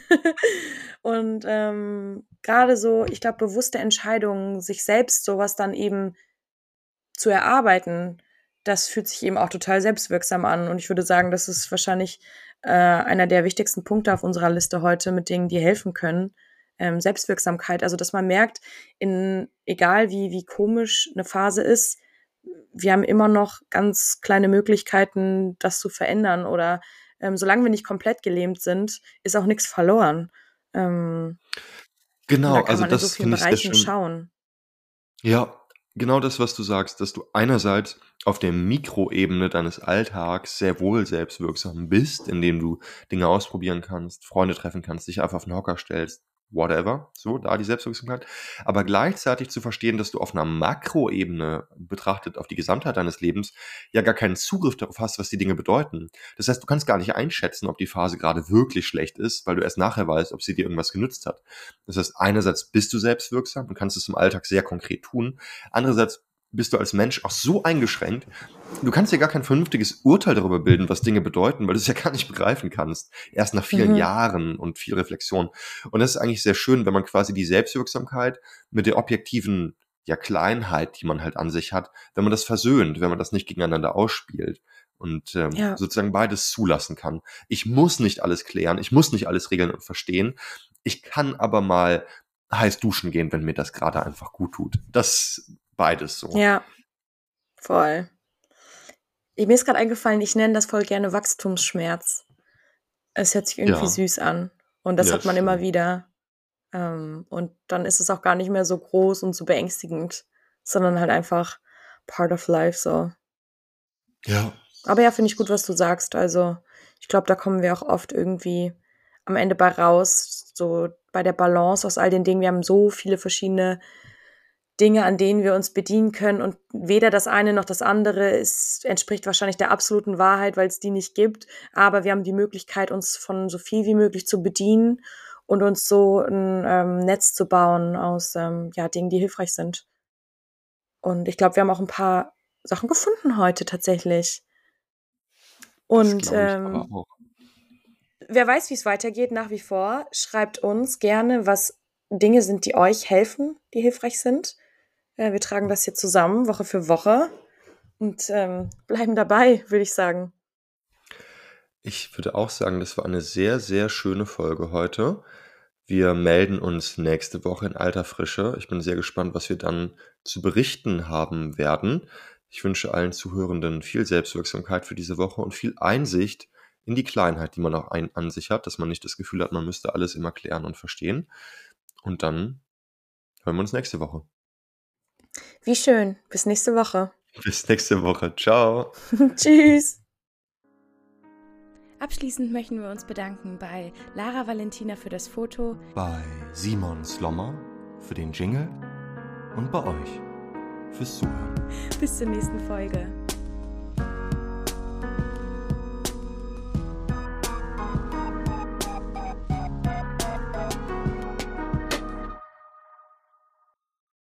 Und, ähm, grade so, ich glaube, bewusste Entscheidungen, sich selbst so was dann eben zu erarbeiten, das fühlt sich eben auch total selbstwirksam an. Und ich würde sagen, das ist wahrscheinlich, äh, einer der wichtigsten Punkte auf unserer Liste heute mit Dingen, die helfen können. Ähm, Selbstwirksamkeit, also, dass man merkt, in egal wie wie komisch 'ne Phase ist, wir haben immer noch ganz kleine Möglichkeiten, das zu verändern oder, ähm, solange wir nicht komplett gelähmt sind, ist auch nix verloren. Ähm, und Genau, da kann also man in so das vielen finde ich sehr Bereichen schön. schauen. Ja, genau das, was du sagst, dass du einerseits auf der Mikroebene deines Alltags sehr wohl selbstwirksam bist, indem du Dinge ausprobieren kannst, Freunde treffen kannst, dich einfach auf 'n Hocker stellst, whatever, so, da die Selbstwirksamkeit. Aber gleichzeitig zu verstehen, dass du auf 'ner Makroebene betrachtet auf die Gesamtheit deines Lebens ja gar keinen Zugriff darauf hast, was die Dinge bedeuten. Das heißt, du kannst gar nicht einschätzen, ob die Phase gerade wirklich schlecht ist, weil du erst nachher weißt, ob sie dir irgendwas genützt hat. Das heißt, einerseits bist du selbstwirksam und kannst es im Alltag sehr konkret tun. Andererseits bist du als Mensch auch so eingeschränkt, du kannst dir gar kein vernünftiges Urteil darüber bilden, was Dinge bedeuten, weil du es ja gar nicht begreifen kannst. Erst nach vielen Mhm. Jahren und viel Reflexion. Und das ist eigentlich sehr schön, wenn man quasi die Selbstwirksamkeit mit der objektiven, ja, Kleinheit, die man halt an sich hat, wenn man das versöhnt, wenn man das nicht gegeneinander ausspielt und ähm, Ja. sozusagen beides zulassen kann. Ich muss nicht alles klären, ich muss nicht alles regeln und verstehen. Ich kann aber mal heiß duschen gehen, wenn mir das gerade einfach gut tut. Das beides so. Ja, voll. Mir ist grad eingefallen, ich nenne das voll gerne Wachstumsschmerz. Es hört sich irgendwie Ja, süß an und das ja, hat man immer stimmt. wieder. Ähm, und dann ist es auch gar nicht mehr so groß und so beängstigend, sondern halt einfach part of life so. Ja, Aber ja, finde ich gut, was du sagst. Also, ich glaube, da kommen wir auch oft irgendwie am Ende bei raus, so bei der Balance aus all den Dingen. Wir haben so viele verschiedene Dinge, an denen wir uns bedienen können und weder das eine noch das andere ist entspricht wahrscheinlich der absoluten Wahrheit, weil's die nicht gibt. Aber wir haben die Möglichkeit, uns von so viel wie möglich zu bedienen und uns so 'n, ähm, Netz zu bauen aus, ähm, ja, Dingen, die hilfreich sind. Und ich glaube, wir haben auch 'n paar Sachen gefunden heute tatsächlich. das Und, glaube ich aber ähm auch. wer weiß, wie's weitergeht nach wie vor. Schreibt uns gerne, was Dinge sind, die euch helfen, die hilfreich sind. Äh, wir tragen das hier zusammen, Woche für Woche und ähm, bleiben dabei, würde ich sagen. Ich würde auch sagen, das war eine sehr, sehr schöne Folge heute. Wir melden uns nächste Woche in alter Frische. Ich bin sehr gespannt, was wir dann zu berichten haben werden. Ich wünsche allen Zuhörenden viel Selbstwirksamkeit für diese Woche und viel Einsicht in die Kleinheit, die man auch ein, an sich hat, dass man nicht das Gefühl hat, man müsste alles immer klären und verstehen. Und dann hören wir uns nächste Woche. Wie schön. Bis nächste Woche. Bis nächste Woche. Ciao. Tschüss. Abschließend möchten wir uns bedanken bei Lara Valentina für das Foto, bei Simon Slommer für den Jingle und bei euch fürs Zuhören. bis zur nächsten Folge.